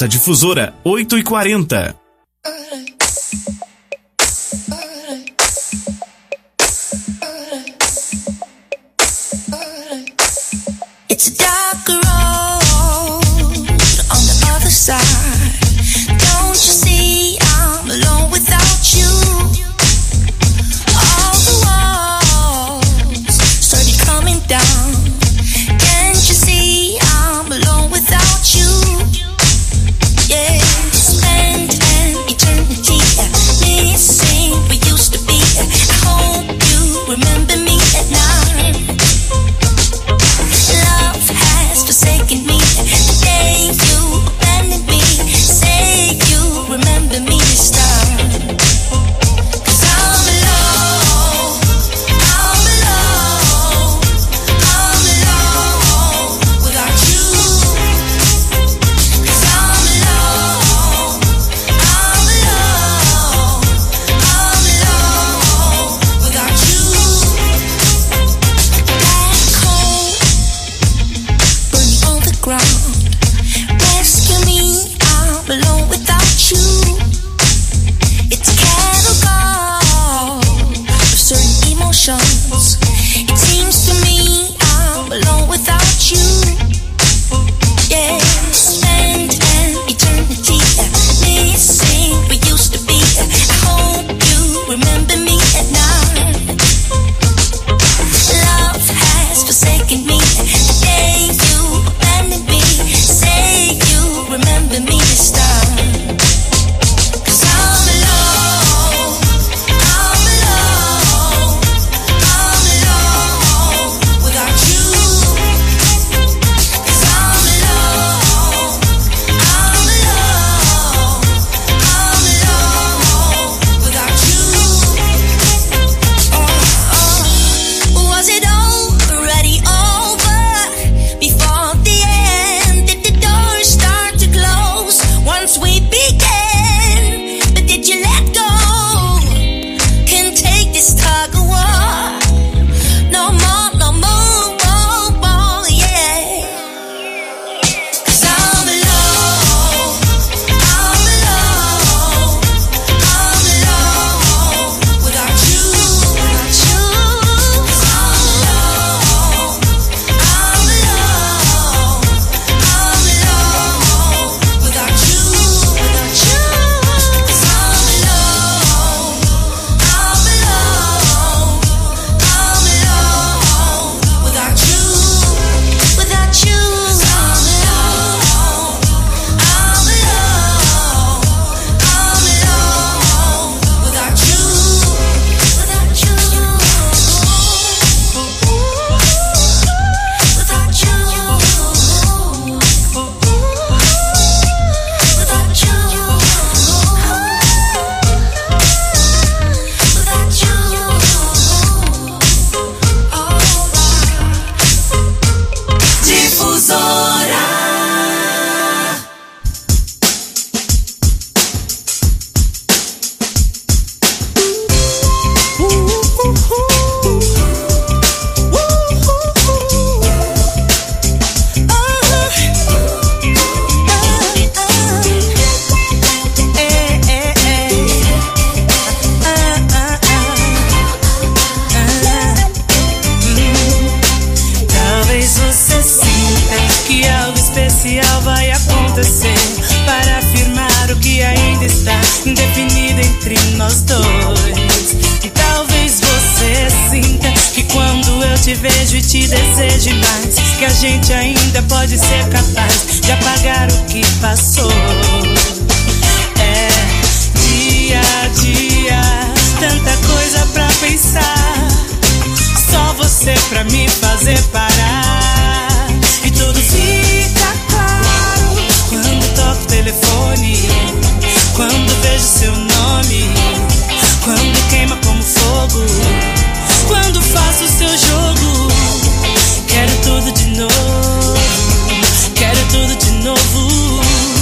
Quarta Difusora, 8h40. It's a dark road on the other side. Don't you see I'm alone without you? All the walls started coming down. Can't you see I'm alone without you? Yeah, spend an eternity missing we used to be. I hope you remember me at night. Love has forsaken me the day you abandoned me. Say you remember me this time. 'Cause I'm alone, I'm alone, I'm alone without you. 'Cause I'm alone, I'm alone, I'm alone without you. Black hole burning on the ground. Rescue me, I'm alone without you. It's a catalog of certain emotions. It seems to me I'm alone without you. Yeah, spend an eternity missing we used to be. I hope you remember me at night. Love has forsaken me the day you abandoned me. Say you remember me this time. 'Cause I'm alone, I'm alone, I'm alone without you. 'Cause I'm alone, I'm alone, I'm alone without you. Was it already over before the end? Did the doors start to close once we began? But did you let go? Can't take this tug of war no more, no more, more, more, yeah. 'Cause I'm alone, I'm alone, I'm alone without you, without you. 'Cause I'm alone, I'm alone, I'm alone without you, without you. 'Cause I'm alone, I'm alone, I'm alone without you, without you. 'Cause I'm alone, I'm alone, I'm alone without you, without you, without you, without you, without you. Difusora. Talvez você sinta que algo especial vai acontecer para afirmar o que ainda está indefinido entre nós dois. E talvez você sinta que quando eu te vejo e te deseje mais, que a gente ainda pode ser capaz de apagar o que passou. É dia a dia, tanta coisa pra pensar, só você pra me fazer parar. E tudo fica claro quando toco o telefone, quando vejo seu nome, quando queima como fogo, quando faço seu jogo. Quero tudo de novo, quero tudo de novo.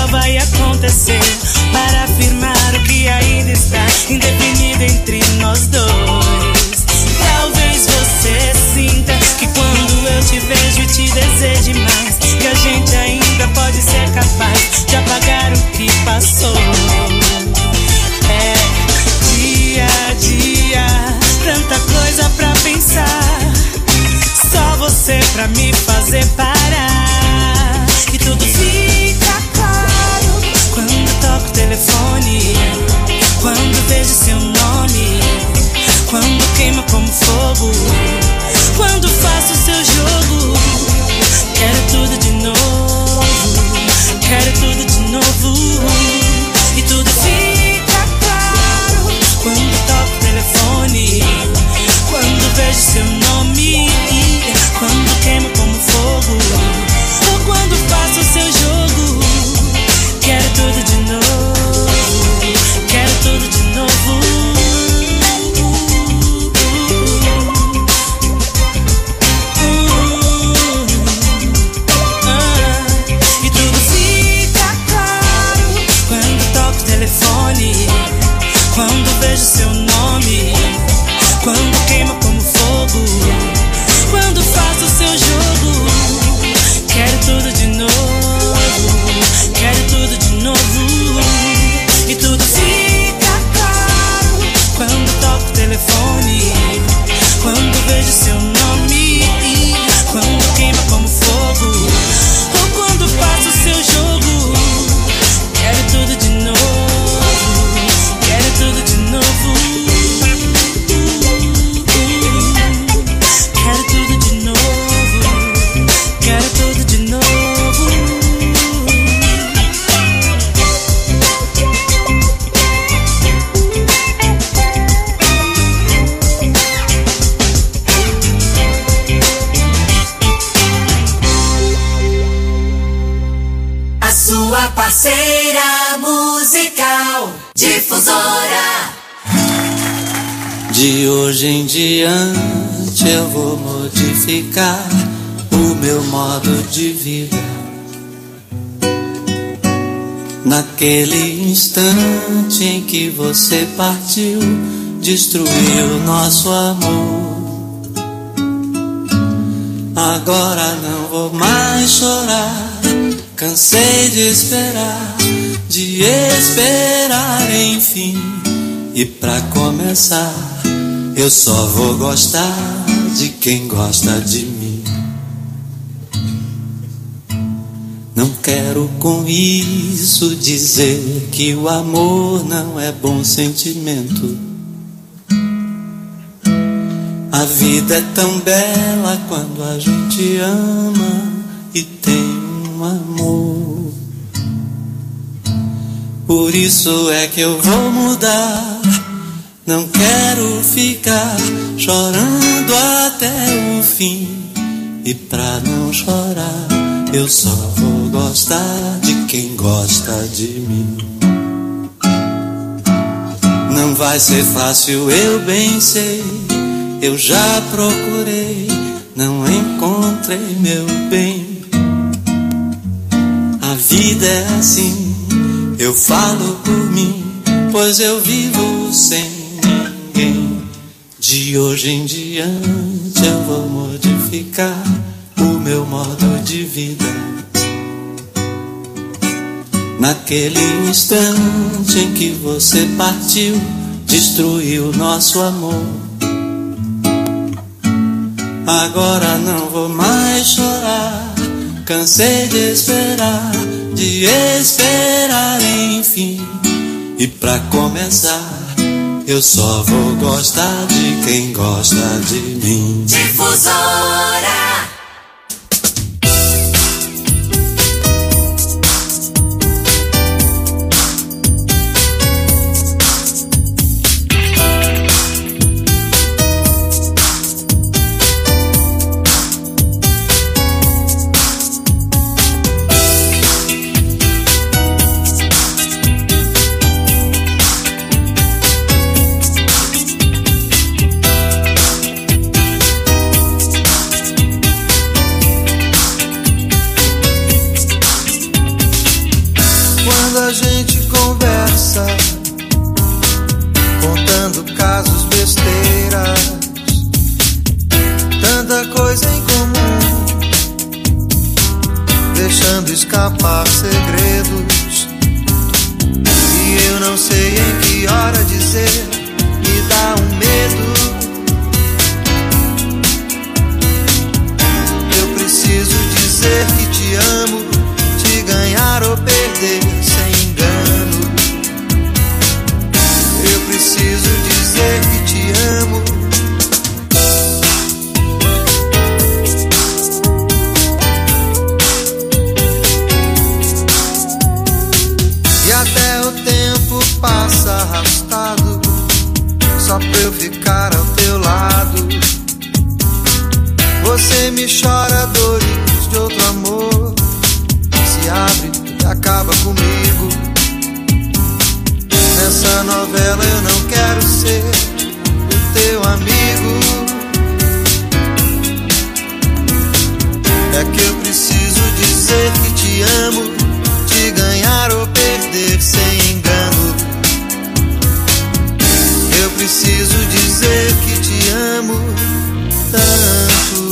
especial vai acontecer para afirmar o que ainda está indefinido entre nós dois. Talvez você sinta que quando eu te vejo e te deseje mais, que a gente ainda pode ser capaz de apagar o que passou. É dia a dia, tanta coisa pra pensar, só você pra me fazer parar. E tudo fica claro quando toco o telefone, quando vejo seu nome, quando queima como fogo, quando faço seu jogo. Quero tudo de novo, quero tudo de novo. E tudo fica claro quando toco o telefone, quando vejo seu nome, quando queima como fogo, ou quando faço seu jogo. Quero tudo de novo, quero tudo de novo. E tudo fica claro quando toco o telefone, quando vejo seu nome, quando queima como fogo, quando faço seu jogo. Quero tudo de novo, quero tudo de novo. E tudo fica claro quando toco o telefone, quando vejo seu nome, quando queima como fogo, ou quando faço seu jogo. Quero tudo de novo, quero tudo de novo. Quero tudo de novo, quero tudo de novo. A sua parceira musical Difusora. De hoje em diante eu vou modificar o meu modo de vida. Naquele instante em que você partiu, destruiu nosso amor. Agora não vou mais chorar, cansei de esperar enfim. E pra começar, eu só vou gostar de quem gosta de mim. Não quero com isso dizer que o amor não é bom sentimento. A vida é tão bela quando a gente ama e tem um amor. Por isso é que eu vou mudar. Não quero ficar chorando até o fim. E pra não chorar, eu só vou gostar de quem gosta de mim. Não vai ser fácil, eu bem sei. Eu já procurei, não encontrei meu bem. A vida é assim, eu falo por mim, pois eu vivo sem ninguém. De hoje em diante eu vou modificar o meu modo de vida. Naquele instante em que você partiu, destruiu nosso amor. Agora não vou mais chorar, cansei de esperar enfim. E pra começar, eu só vou gostar de quem gosta de mim. Difusora. Quando a gente conversa, contando casos, besteiras, tanta coisa em comum, deixando escapar segredos. E eu não sei em que hora dizer, me dá um medo. Eu preciso dizer que te amo, te ganhar ou perder sem engano. Eu preciso dizer que te amo. E até o tempo passa arrastado, só pra eu ficar ao teu lado. Você me chora dores de outro amor, se abre e acaba comigo. Nessa novela eu não quero ser o teu amigo. É que eu preciso dizer que te amo, te ganhar ou perder sem engano. Eu preciso dizer que te amo tanto.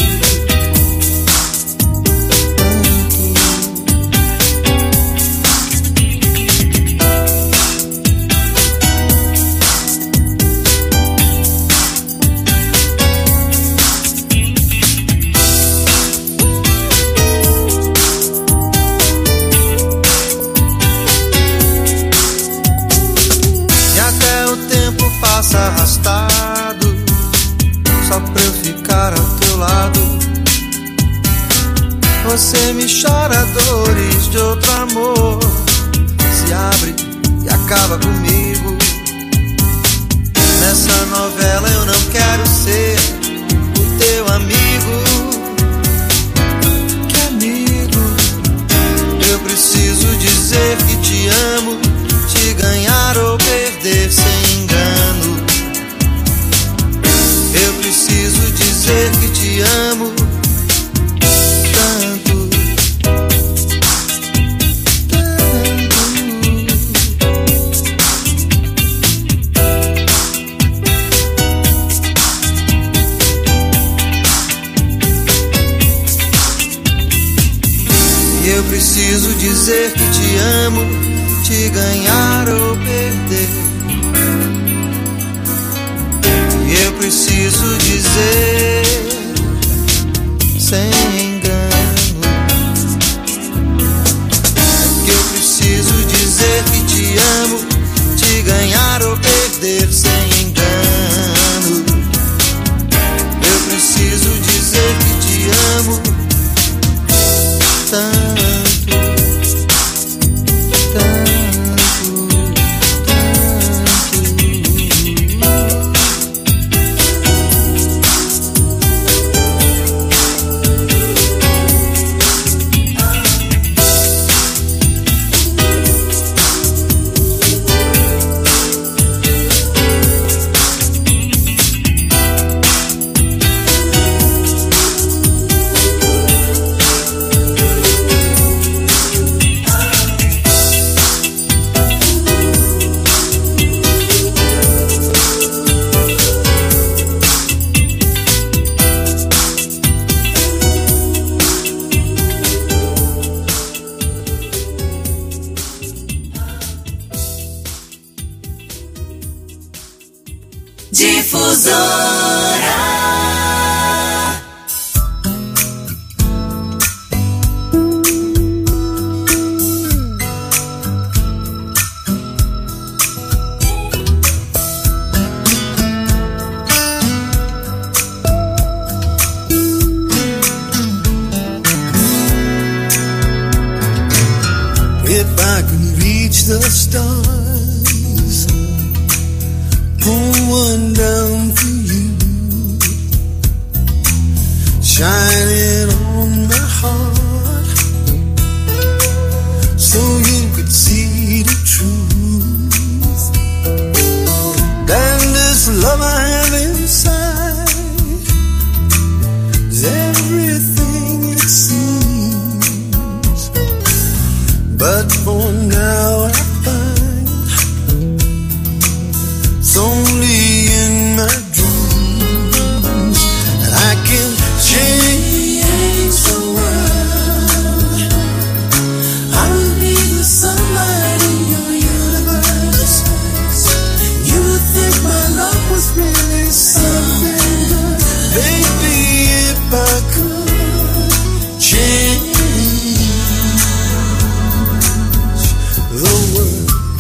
Arrastado, só pra eu ficar ao teu lado. Você me chora dores de outro amor, se abre e acaba comigo. Nessa novela eu não quero ser o teu amigo. Que amigo? Eu preciso dizer que te amo, te ganhar ou perder sem engano. Eu preciso dizer que te amo tanto, tanto. E eu preciso dizer que te amo, te ganhar ou perder. Eu preciso dizer sem engano. É que eu preciso dizer que te amo, te ganhar ou perder sem engano. Eu preciso dizer que te amo tanto. but for now I find it's only in my dreams that I can change the world. I will be the sunlight in your universe. You would think my love was really something good. Baby, if I could change the world.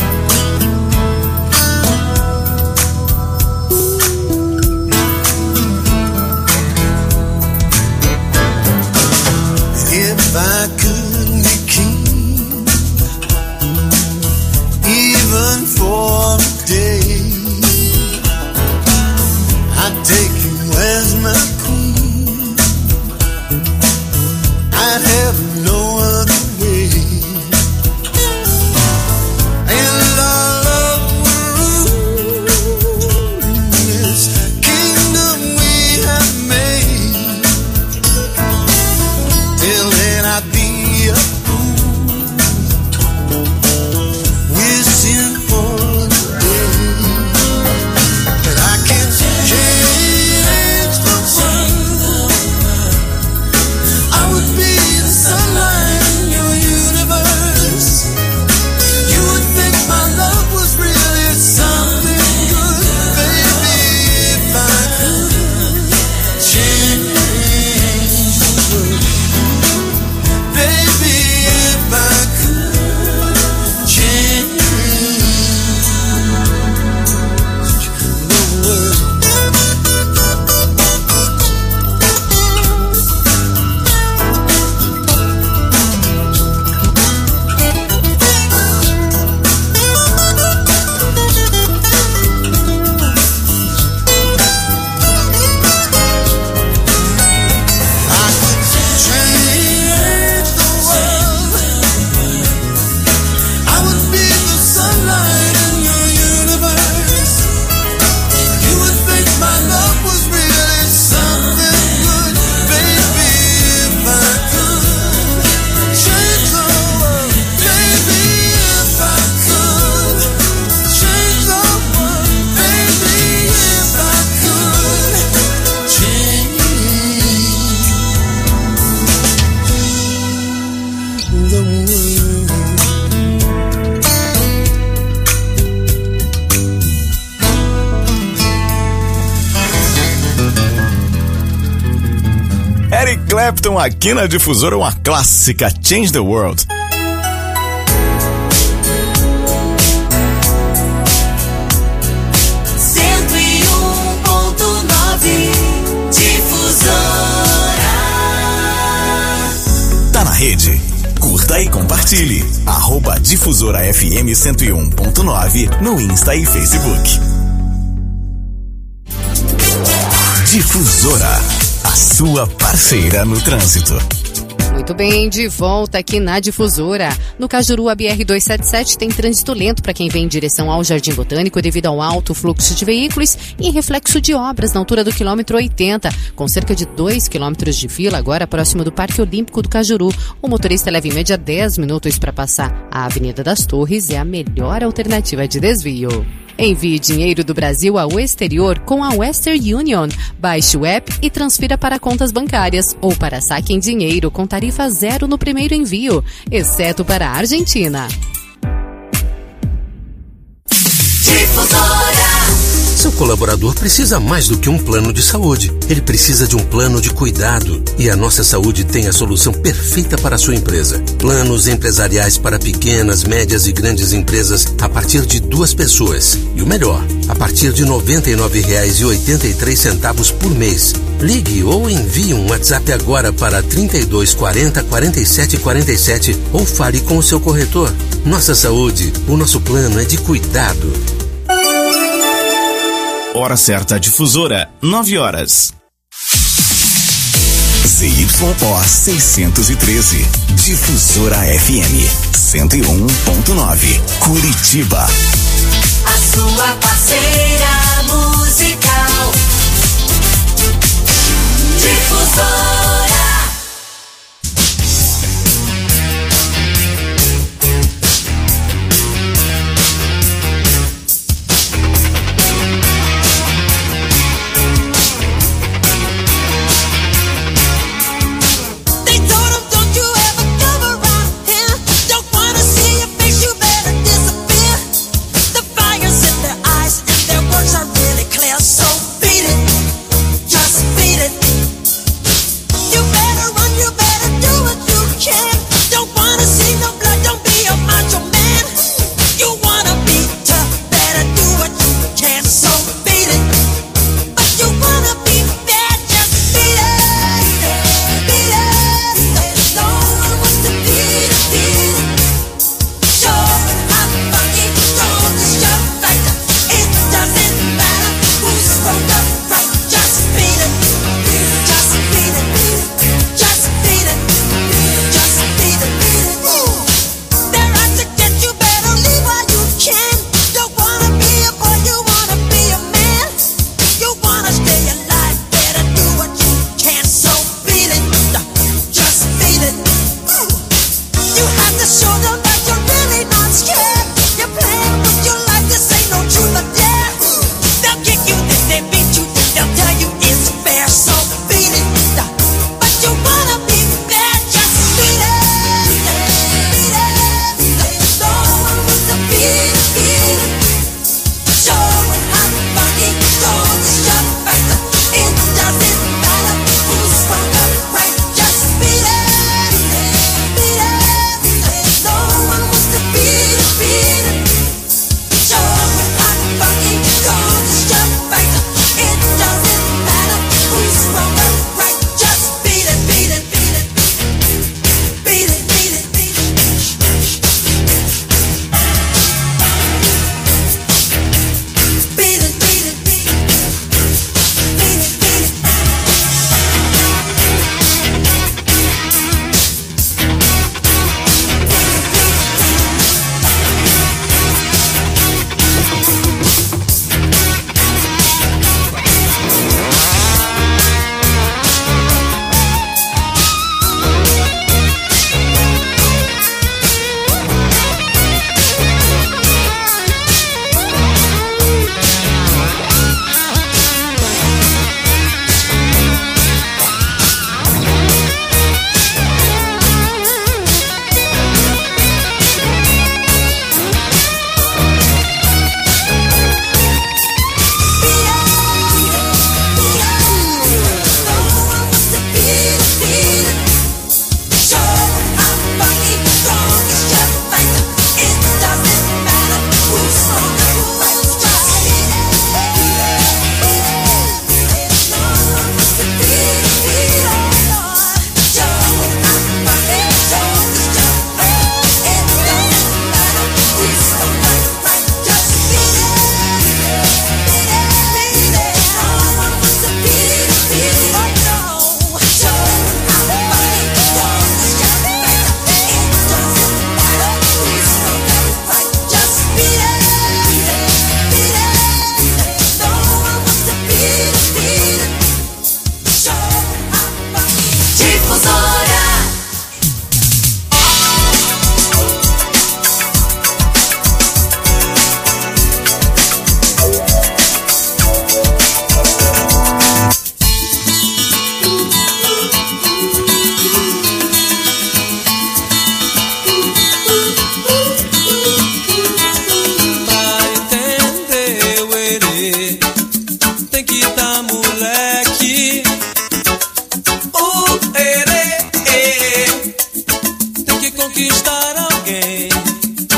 If I could be king, even for a day, I'd take you as my queen. I'd have no other way. And our love will rule in this kingdom we have made. Till then I'd be a fool, wishing for the day that I can change the world. I would be the sunlight in your universe. You would think my love was really something good. Baby, if I could change the world. Baby, if I could change the world. I could change the world. I would be the sunlight in your universe. You would think my love was really something good. Baby, if I could change the world. Baby, if I could change the world. Baby, if I could change the world. Eric Clapton aqui na Difusora, uma clássica, Change the World. Tá na rede. Curta e compartilhe. @Difusora FM 101.9 no Insta e Facebook. Difusora, a sua parceira no trânsito. Muito bem, de volta aqui na Difusora. No Cajuru, a BR-277 tem trânsito lento para quem vem em direção ao Jardim Botânico devido ao alto fluxo de veículos e reflexo de obras na altura do quilômetro 80, com cerca de 2 quilômetros de fila agora próximo do Parque Olímpico do Cajuru. O motorista leva em média 10 minutos para passar. A Avenida das Torres é a melhor alternativa de desvio. Envie dinheiro do Brasil ao exterior com a Western Union. Baixe o app e transfira para contas bancárias ou para saque em dinheiro com tarifa zero no primeiro envio, exceto para a Argentina. Seu colaborador precisa mais do que um plano de saúde. Ele precisa de um plano de cuidado. E a Nossa Saúde tem a solução perfeita para a sua empresa. Planos empresariais para pequenas, médias e grandes empresas a partir de 2 pessoas. E o melhor, a partir de R$ 99,83 por mês. Ligue ou envie um WhatsApp agora para 32 40 47 47 ou fale com o seu corretor. Nossa Saúde, o nosso plano é de cuidado. Hora certa, Difusora, 9 horas. ZYO 613, Difusora FM 101.9, Curitiba. A sua parceira musical. Difusora.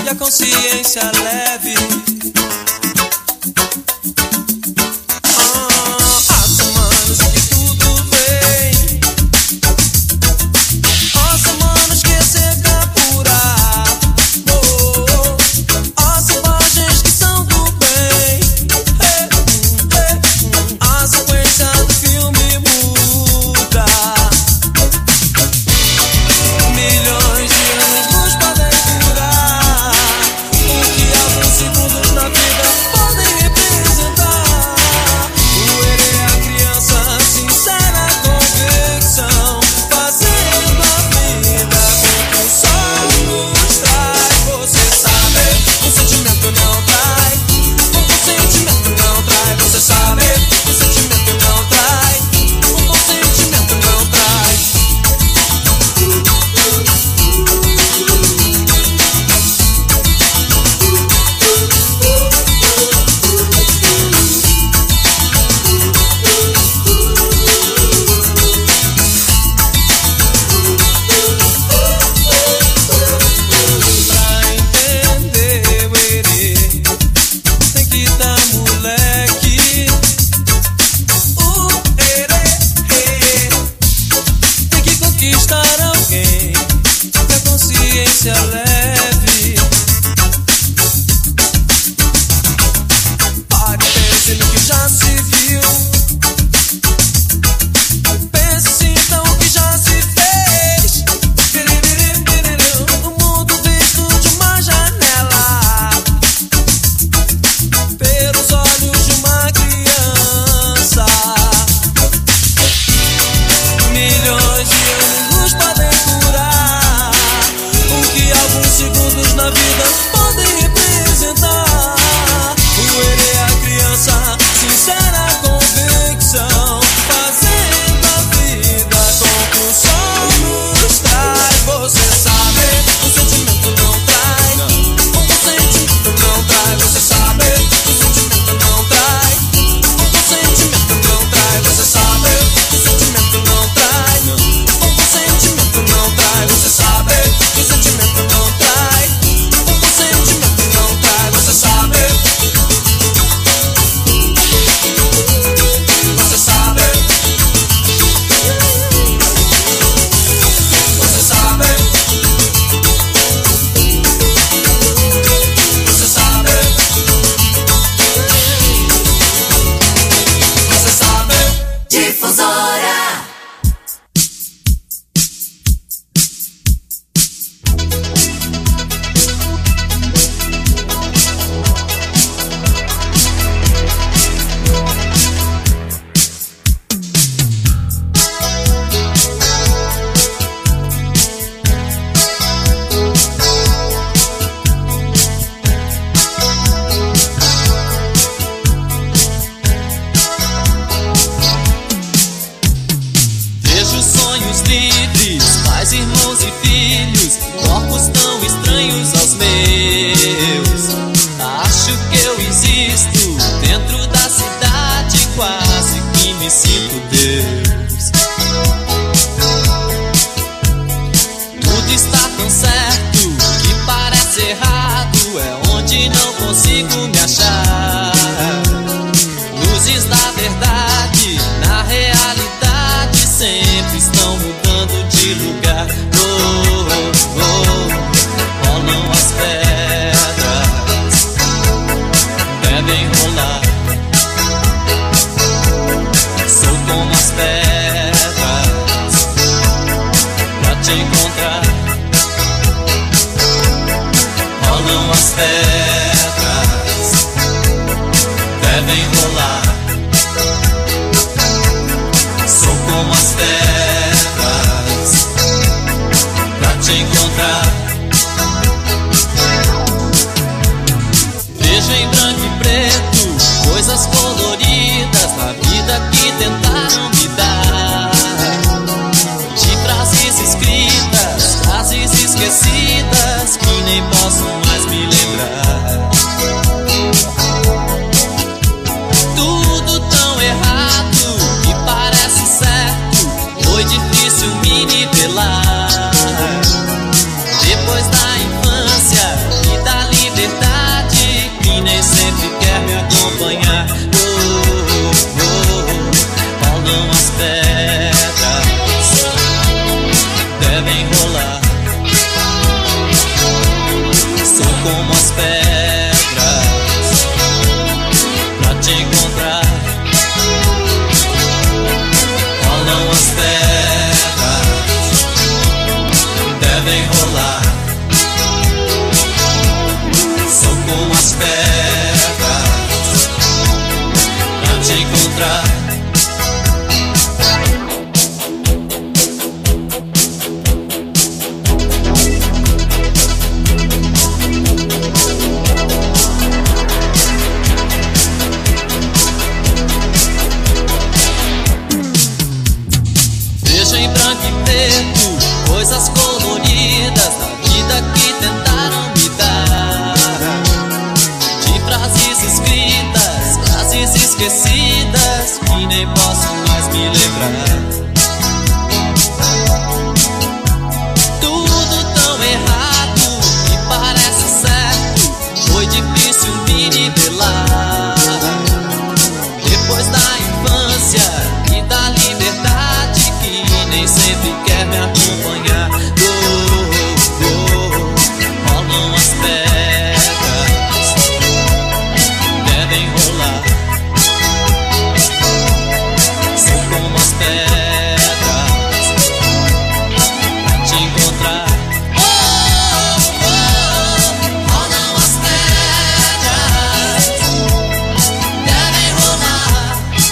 e a consciência leve. Há semanas que tudo vem, há semanas que seca pura. Há selvagens que são do bem. A sequência do filme muda. Milhões de anos podem curar o que alguns segundos na vida podem representar. O erro é a criança, sincera convicção, fazendo a vida com que o sol nos traz. Você sabe, o sentimento não trai. O sentimento não trai. Você sabe, o sentimento não trai. O sentimento não trai. Pra entender o erê, tem que dar moleque. O erê tem que conquistar alguém que a consciência leve. Pare, pense no que já se viu. Pense então o que já se fez. O mundo visto de uma janela, pelos olhos de uma criança. Milhões de anos podem curar o que alguns segundos na vida podem representar. O erro é a criança, sincera convicção, fazendo a vida com que o sol nos traz. Você sabe, o sentimento não trai. O sentimento não trai. Você sabe, o sentimento não trai. O sentimento não trai. Você sabe, o sentimento não trai. O sentimento não trai. Você sabe, o sentimento não trai. O sentimento não trai. Você sabe. Você sabe. Você sabe. Você sabe. Você sabe. Difusora. Vejo sonhos livres, pais, irmãos e filhos, corpos tão estranhos aos meus. Acho que eu existo dentro da cidade, quase que me sinto Deus. Tudo está tão certo que parece errado, é onde não consigo me achar. Luzes da verdade, na realidade, sempre estão mudando de lugar. Rolam as pedras, devem rolar. Sou como as pedras pra te encontrar. Rolam as pedras, devem rolar. Sou como as pedras pra te encontrar. Vejo em branco e preto coisas coloridas na vida que tentaram me dar. De frases escritas, frases esquecidas que nem posso mais me lembrar. como as pedras pra te encontrar. Rolam as pedras, devem rolar. Sou como as pedras pra te encontrar. Coisas coloridas da vida que tentaram me dar, de frases escritas, frases esquecidas que nem posso mais me lembrar. Tudo tão errado e parece certo, foi difícil me nivelar. Depois da infância e da liberdade que nem sempre quer me acompanhar. Rolam as pedras, devem rolar. Sou como as pedras pra te encontrar. Rolam as pedras, devem rolar.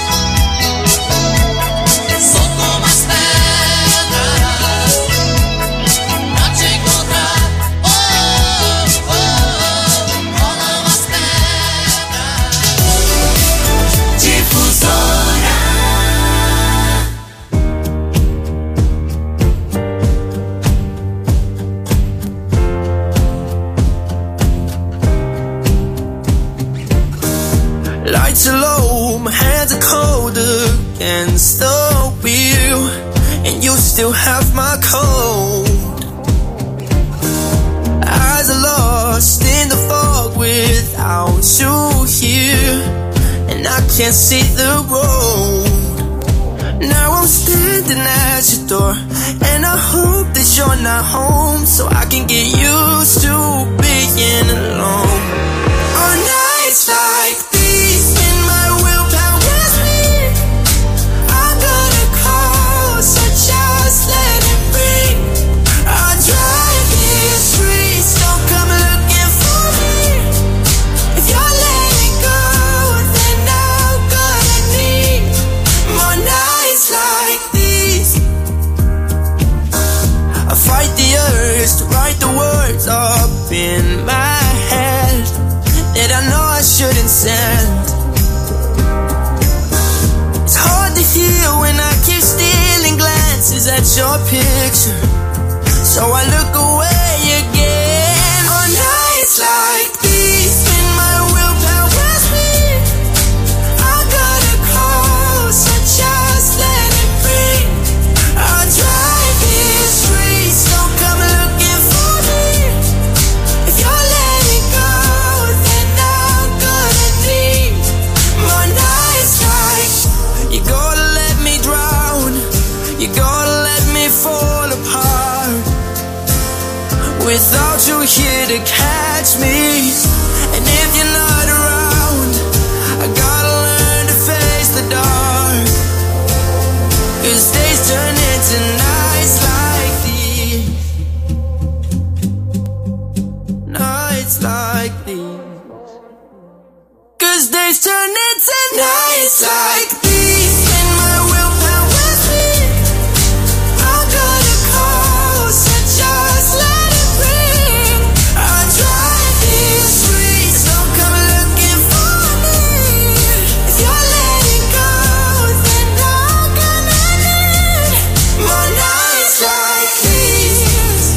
Sou como as pedras pra te encontrar. Rolam as pedras. Difusora. Lights are low, my hands are cold against the wheel, and you still have my cold. Eyes are lost in the fog without you here, and I can't see the road. Now I'm standing at your door, and I hope that you're not home, so I can get used to being alone. On nights like these, when my willpower's weak, I'm gonna call, so just let it breathe. I'll drive these streets, don't come looking for me. If you're letting go, then I'm gonna need more nights like these. I fight the urge to write the words up in my head that I know I shouldn't send. It's hard to hear when I keep stealing glances at your picture, so I look away again. On nights like these, when my willpower's weak, I'm gonna call, so just let it breathe. I'll drive these streets, don't come looking for me. If you're letting go, then I'm gonna need more nights like. You gotta let me drown, you gotta let me fall apart. Without you here to catch me, and if you're not around, I gotta learn to face the dark. 'Cause days turn into nights like these. Nights like these. 'Cause days turn into nights like these. When my willpower's weak, I'm gonna call, so just let it breathe. I'll drive these streets, don't come looking for me. If you're letting go, then I'm gonna need more nights like these.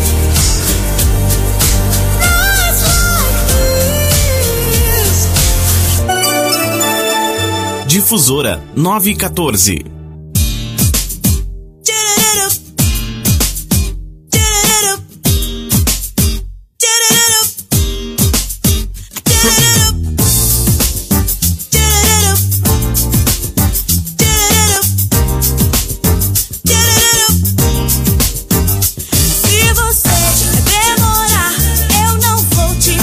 Nights like these. Difusora 914. Se você demorar, eu não vou te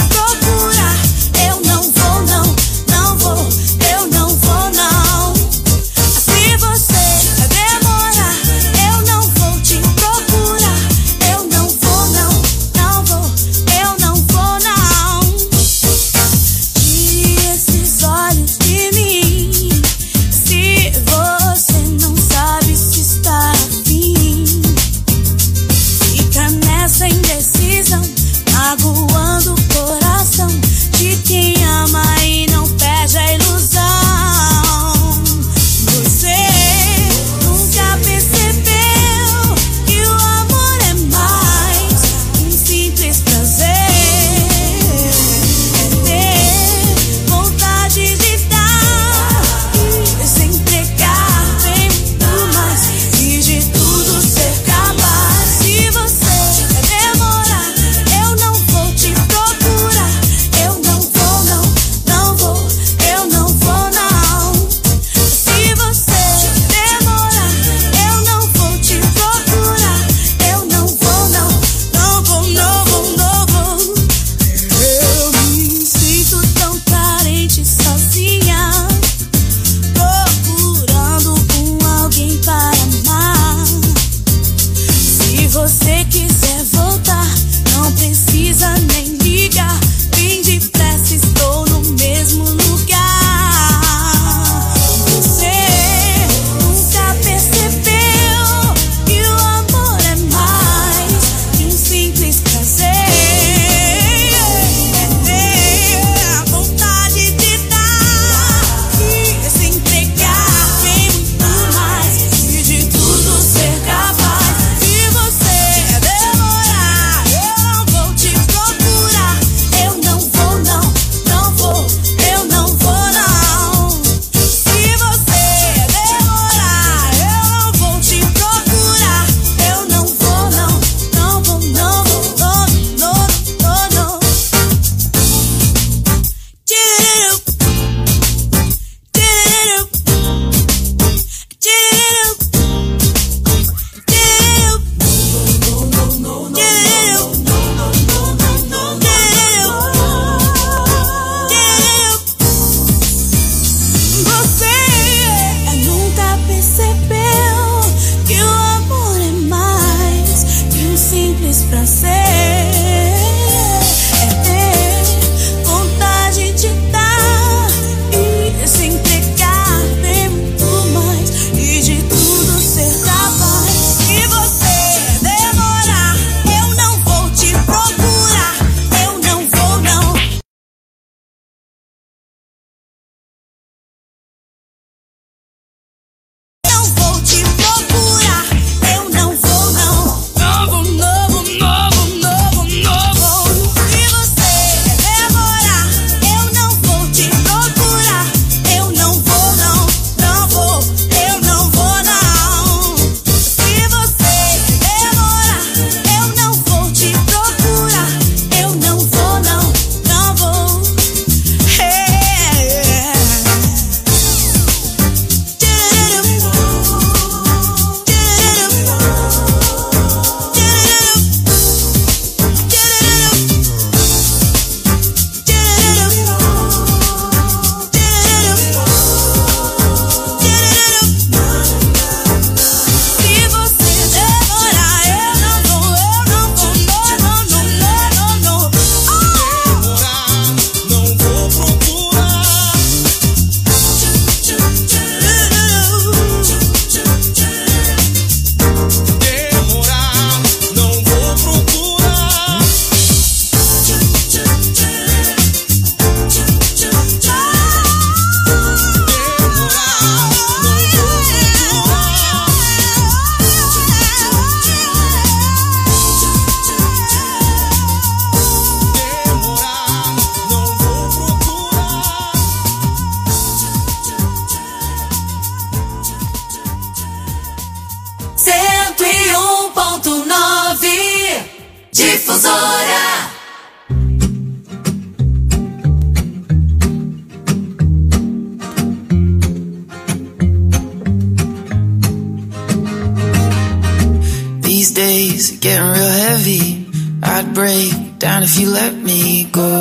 days are getting real heavy. I'd break down if you let me go.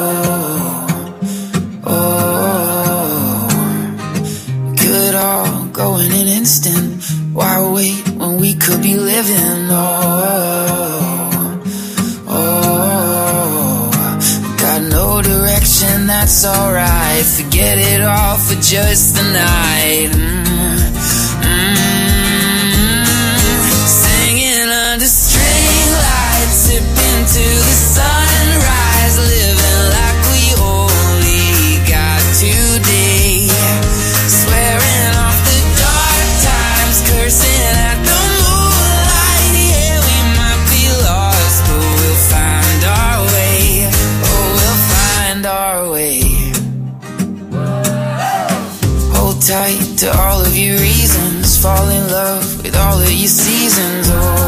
Oh, could all go in an instant. Why wait when we could be living? Got no direction, that's alright. Forget it all for just the night. Singing under string lights, sipping to the sunrise, living like we only got today. Swearing off the dark times, cursing at the moonlight. Yeah, we might be lost, but we'll find our way. Oh, we'll find our way. Hold tight to all of your reasons, fall in love with all of your seasons.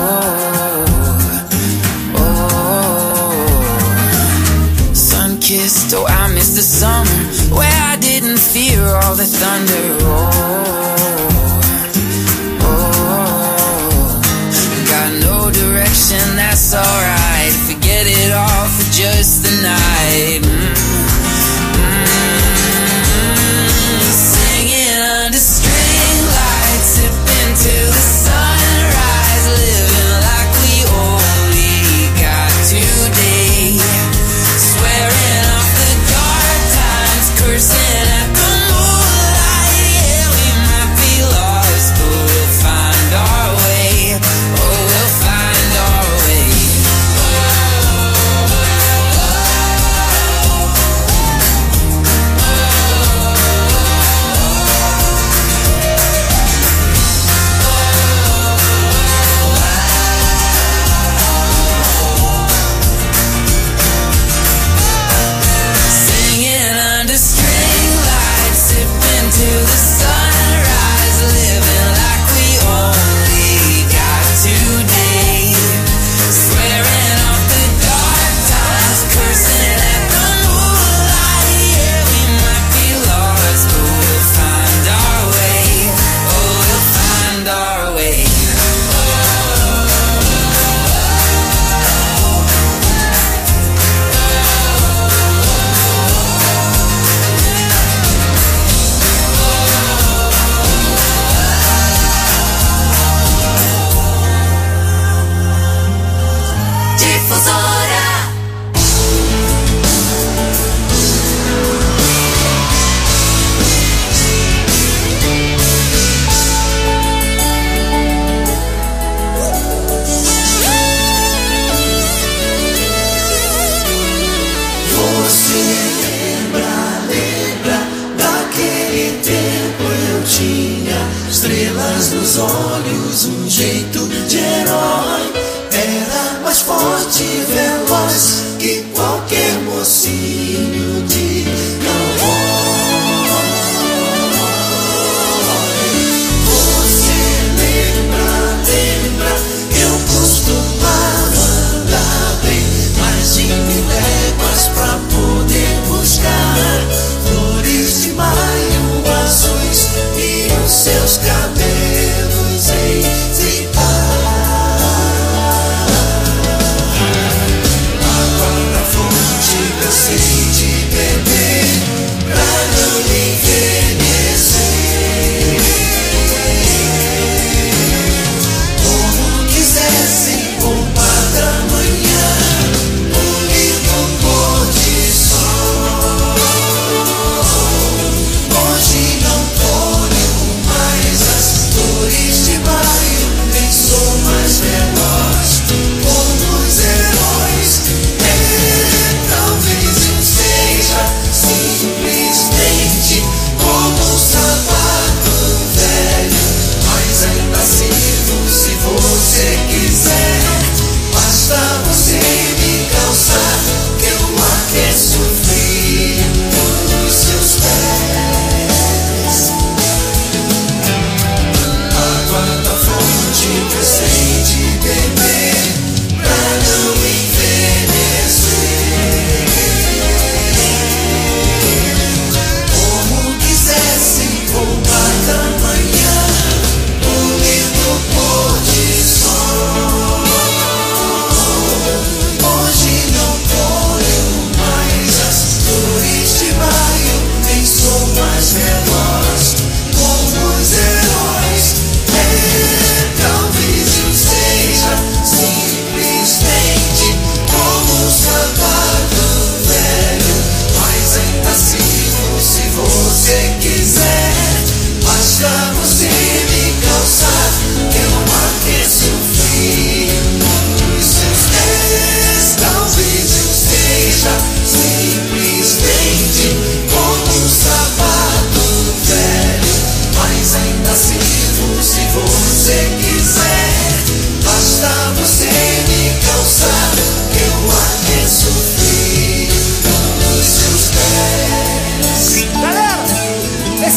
Sun-kissed, oh, I miss the summer where I didn't fear all the thunder. Got no direction, that's alright. Forget it all for just the night. Singing under string lights, sipping to the sunrise, living like we only got today. Swearing off the dark times, cursing at the moonlight. Yeah, we might be lost, but we'll find our way. Oh, we'll find our way. Singing under string lights, sipping to the sunrise, living like we only got today. Swearing off the dark times, cursing at the moonlight. Yeah, we might be lost, but we'll find our way. Oh, we'll find our way. Difusora. Você lembra daquele tempo eu tinha estrelas nos olhos, um jeito de herói. Era mais forte e veloz que qualquer mocinho de cowboy. Você lembra, eu costumava andar bem mais de 1000 léguas pra poder buscar flores de maio azuis e os seus cabelos enfeitar.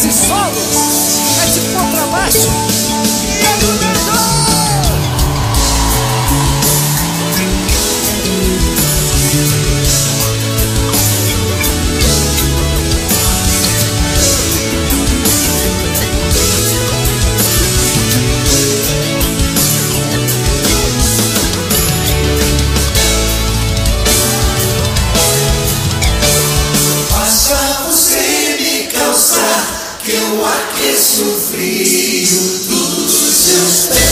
esse solo é de contrabaixo e é do Nerdão. Que eu aqueço o frio dos seus pés.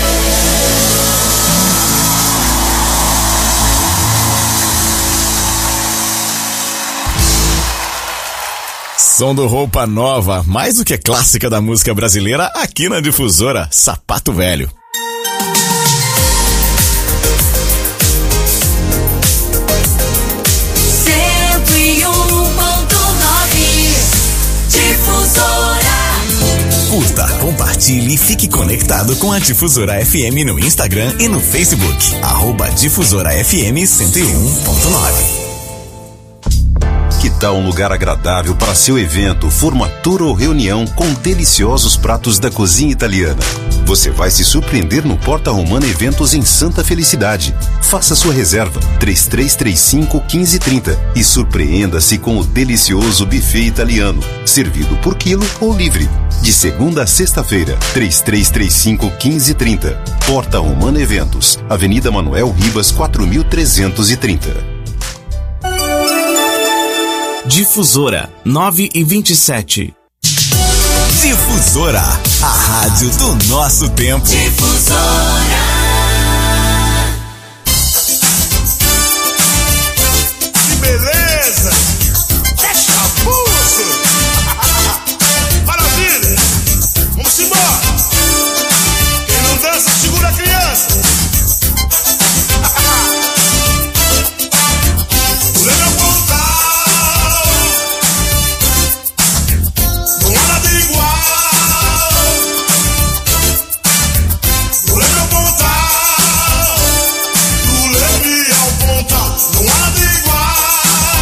Som do Roupa Nova, mais do que clássica da música brasileira, aqui na Difusora, Sapato Velho. Curta, compartilhe e fique conectado com a Difusora FM no Instagram e no Facebook. @Difusora FM 101.9. Que tal um lugar agradável para seu evento, formatura ou reunião com deliciosos pratos da cozinha italiana? Você vai se surpreender no Porta Romana Eventos em Santa Felicidade. Faça sua reserva 3335-1530 e surpreenda-se com o delicioso buffet italiano, servido por quilo ou livre. De segunda a sexta-feira, 3335-1530. Porta Romana Eventos, Avenida Manuel Ribas, 4330. Difusora 9:27. Difusora, a rádio do nosso tempo. Difusora. Que beleza! É chapuço! Maravilha! Vamos embora! Quem não dança, segura a criança! Não há nada igual.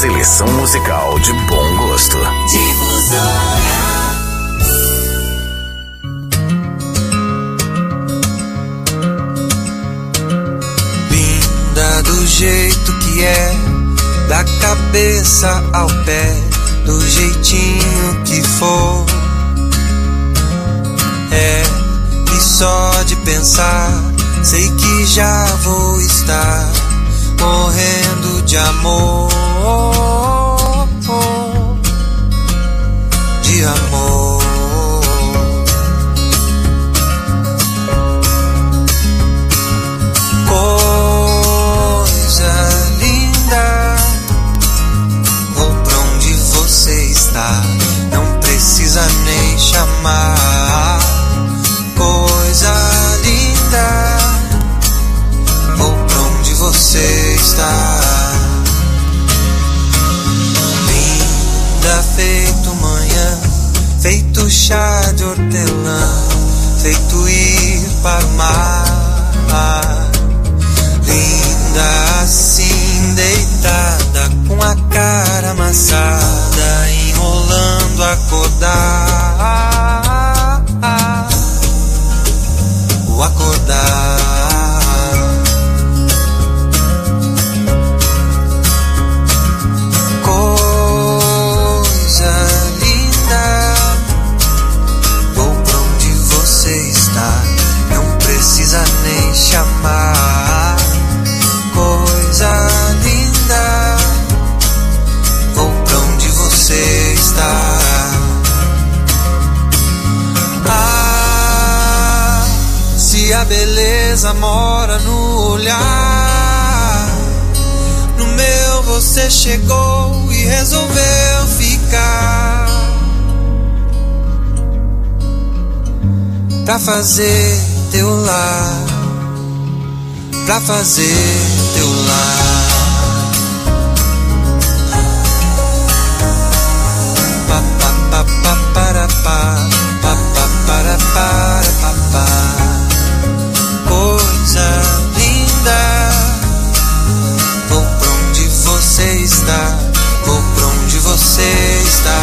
seleção musical de bom gosto. Difusora. Linda do jeito que é, da cabeça ao pé, do jeitinho que for. É, e só de pensar, sei que já vou estar morrendo de amor, de amor. Coisa linda, vou pra onde você está, não precisa nem chamar. Coisa linda, vou pra onde você está. Linda feito manhã, feito chá de hortelã, feito ir para o mar. Linda assim deitada, com a cara amassada, enrolando acordar. O acordar. Coisa linda, vou pra onde você está, não precisa nem chamar. Coisa linda, vou pra onde você está. Se a beleza mora no olhar, no meu você chegou e resolveu ficar, pra fazer teu lar, pra fazer teu lar. Pa pa pa pa para pa, pa pa para pa pa. Coisa linda, vou pra onde você está, vou pra onde você está.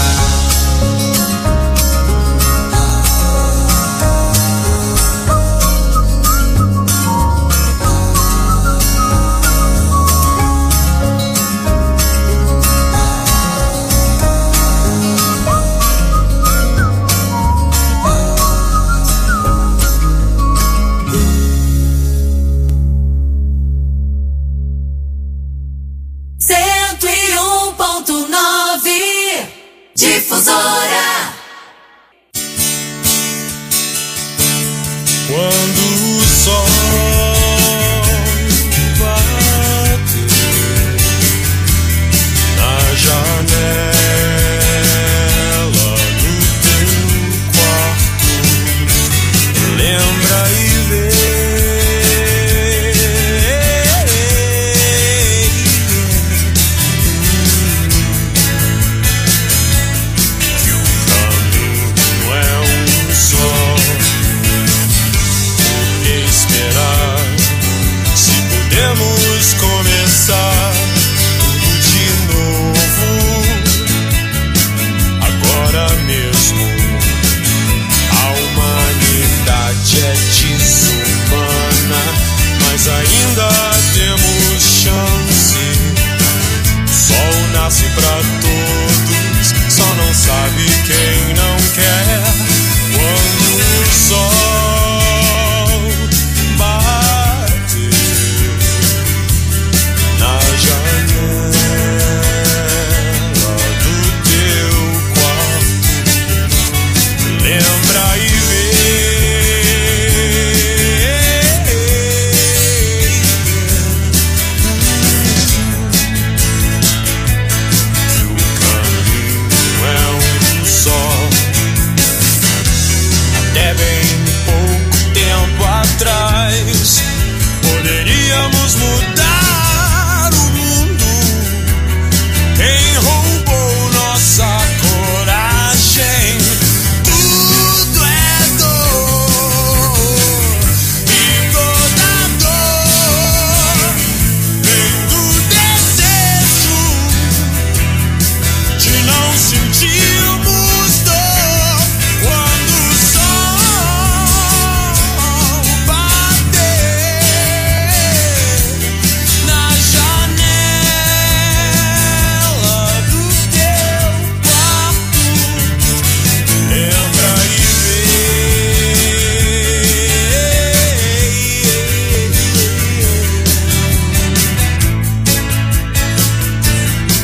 Difusora. Quando o sol bate na janela do teu quarto, lembra e vê começar tudo de novo, agora mesmo. A humanidade é desumana, mas ainda temos chance. O sol nasce pra todos, só não sabe quem.